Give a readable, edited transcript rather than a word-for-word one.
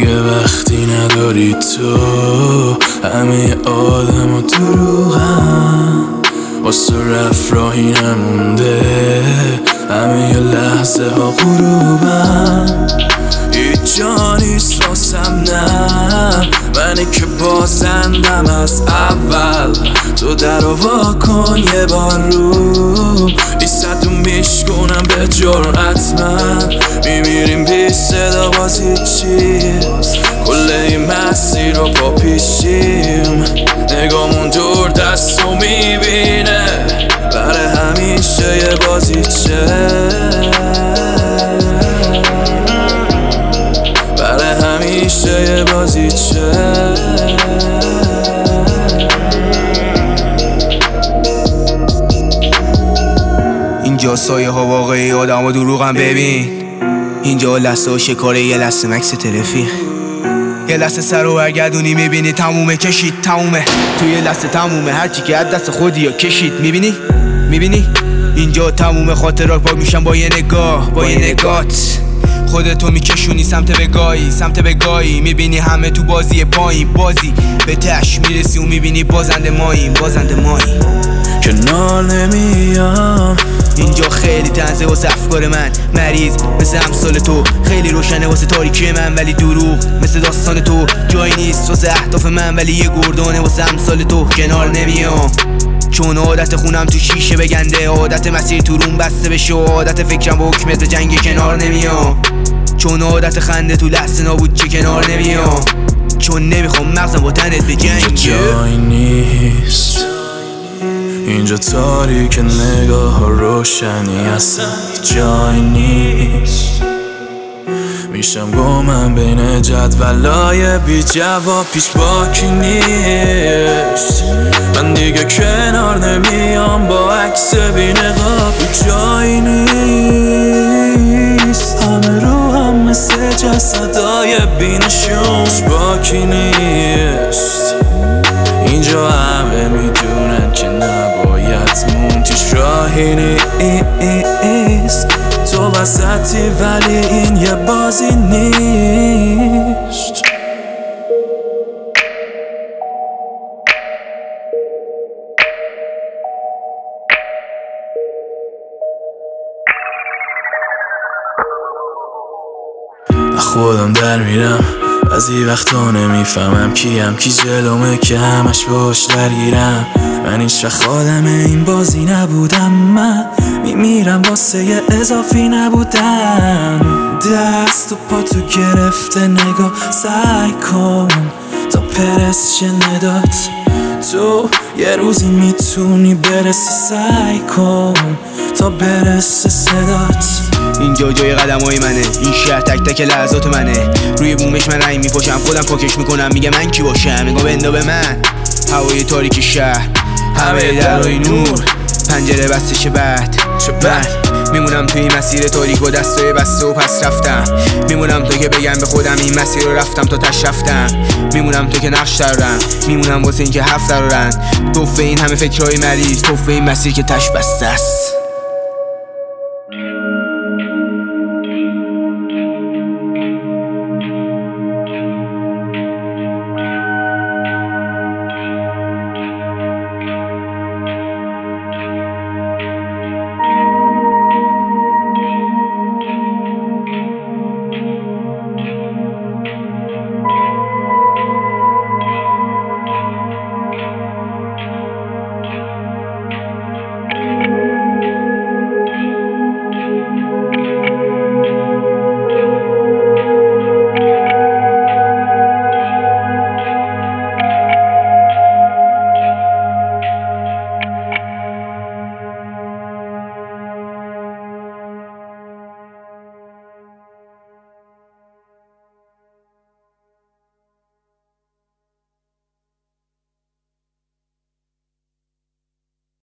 دیگه وقتی نداری تو، همه آدم و دروغم، واسه رفت راهی نمونده، همه یه لحظه ها غروبم. هیچ جا نیست واسم، نه منی که بازندم از اول. تو در وا کن یه بار رو ایستو میشکنم به جرأت، من میمیریم بی صدا بازی چی، کل این مسیر رو با پیشیم، نگامون دور دستو میبینه، برای همیشه یه بازی چه، برای همیشه یه بازی چه. اینجا سایه ها واقعی، آدم و دروغم ببین. اینجا لحظه ها شکاره، یه لحظه مکس تلفیق، یه لحظه سر و برگردونی میبینی تمومه، کشید تمومه، تو یه لحظه تمومه، هرچی که از دست خودی یا کشید. میبینی اینجا تمومه، خاطرات پاک میشن با یه نگاه، با یه نگات خودتو میکشونی سمت بگاهی، میبینی همه تو بازی پایین، بازی به تش میرسی و میبینی بازنده ماییم. کنار نمیام، اینجا خیلی تنزه واسه افکار من، مریض مثل امثال تو، خیلی روشنه واسه تاریکی من، ولی دروغ مثل داستان تو، جایی نیست واسه اهداف من، ولی یه گردانه واسه امثال تو. کنار نمیام چون عادت خونم تو شیشه بگنده، عادت مسیر تو روم بسته بشه، عادت فکرم با حکمت جنگ. کنار نمیام چون عادت خنده تو لحظه نابود چه. کنار نمیام چون نمیخوام مغزم با تنت به جنگ. جایی نیست اینجا، تاریک نگاه ها روشنی اصلا جایی نیست، میشم گمم بین جدولای بی جواب، پیش باکی نیست، من دیگه کنار نمیام با عکس بی نقاب. جایی نیست، همه رو هم مثل جسدای بی نشون، پیش باکی نیست، اینجا همه میدونن که نباید موند، هیچ راهی نیست، تو وسطی ولی این یه بازی نیست. خودم در میرم، بعضی وقتا نمیفهمم کیم، کی جلومه که همش باش درگیرم، من هیچ وقت خادم این بازی نبودم، من میمیرم واسه یه اضافی نبودم. دست و پا تو گرفته، نگاه سعی کن تا پرس شنیدات، تو یه روزی میتونی برسی، سعی کن تا برسه صدات. اینجا جای قدمای منه، این شهر تک تک لحظات منه، روی بومش من رنگ میپاشم، خودم پاکش میکنم، میگه من کی باشم، نگاه بندا به من، هوای تاریک شهر، همه درهای نور، پنجره بسته شه بعد من میمونم توی این مسیر تاریک با دستای بسته و پس رفتم، میمونم تو که بگم به خودم این مسیر رو رفتم تا تش رفتم، میمونم تو که نقش دارم، میمونم واسه این که حرف دارن، توفه این همه فکرهای مریض، توفه این مسیر که تش بسته است.